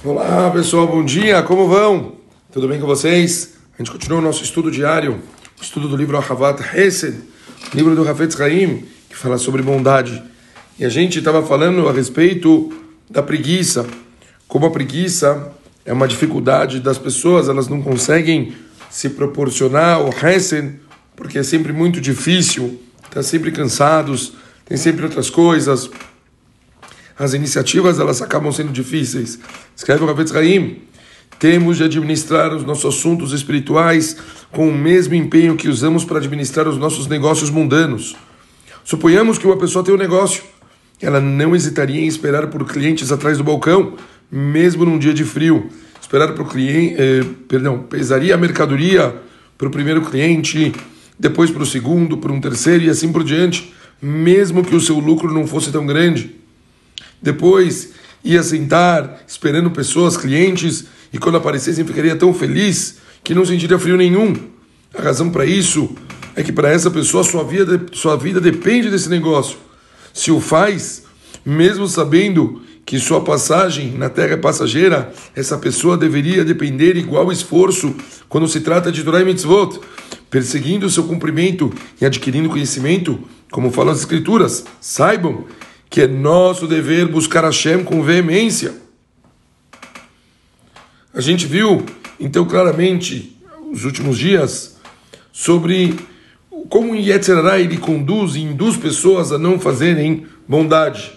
Olá pessoal, bom dia, como vão? Tudo bem com vocês? A gente continua o nosso estudo diário, o estudo do livro Ahavat Hesed, livro do Hafetz Haim, que fala sobre bondade. E a gente estava falando a respeito da preguiça, como a preguiça é uma dificuldade das pessoas, elas não conseguem se proporcionar o Hesed, porque é sempre muito difícil, estão sempre cansados, tem sempre outras coisas. As iniciativas elas acabam sendo difíceis. Escreve o Hafetz Haim: temos de administrar os nossos assuntos espirituais com o mesmo empenho que usamos para administrar os nossos negócios mundanos. Suponhamos que uma pessoa tem um negócio. Ela não hesitaria em esperar por clientes atrás do balcão, mesmo num dia de frio. Esperar por cliente, pesaria a mercadoria para o primeiro cliente, depois para o segundo, para um terceiro e assim por diante, mesmo que o seu lucro não fosse tão grande. Depois ia sentar, esperando pessoas, clientes, e quando aparecessem ficaria tão feliz que não sentiria frio nenhum. A razão para isso é que para essa pessoa sua vida depende desse negócio. Se o faz, mesmo sabendo que sua passagem na terra é passageira, essa pessoa deveria depender igual esforço quando se trata de Torah e Mitzvot, perseguindo o seu cumprimento e adquirindo conhecimento, como falam as Escrituras. Saibam que é nosso dever buscar Hashem com veemência. A gente viu, então, claramente, nos últimos dias, sobre como o Yetzer Hara ele conduz e induz pessoas a não fazerem bondade.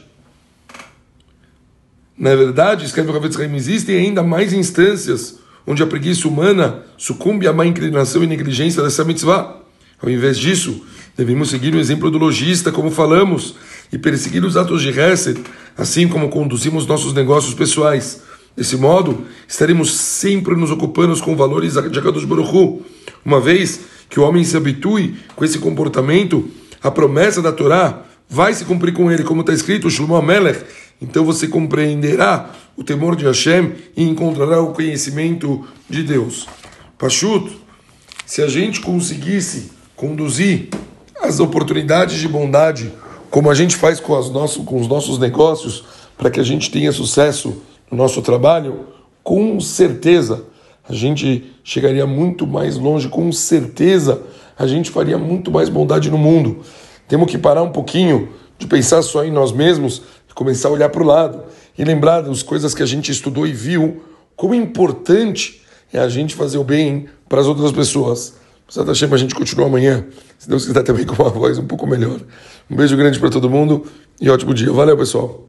Na verdade, escreve o Hafetz Haim, existem ainda mais instâncias onde a preguiça humana sucumbe à má inclinação e negligência dessa mitzvah. Ao invés disso, devemos seguir o exemplo do lojista, como falamos, e perseguir os atos de Hesed, assim como conduzimos nossos negócios pessoais. Desse modo, estaremos sempre nos ocupando com valores de Akadosh Baruch Hu. Uma vez que o homem se habitue com esse comportamento, a promessa da Torá vai se cumprir com ele, como está escrito, Shlomo HaMelech. Então você compreenderá o temor de Hashem e encontrará o conhecimento de Deus. Pashut, se a gente conseguisse conduzir as oportunidades de bondade como a gente faz com os nossos negócios, para que a gente tenha sucesso no nosso trabalho, com certeza a gente chegaria muito mais longe, com certeza a gente faria muito mais bondade no mundo. Temos que parar um pouquinho de pensar só em nós mesmos e começar a olhar para o lado e lembrar das coisas que a gente estudou e viu, como importante é a gente fazer o bem para as outras pessoas. Precisa Hashem, a gente continua amanhã, se Deus quiser, também com uma voz um pouco melhor. Um beijo grande para todo mundo e ótimo dia. Valeu, pessoal.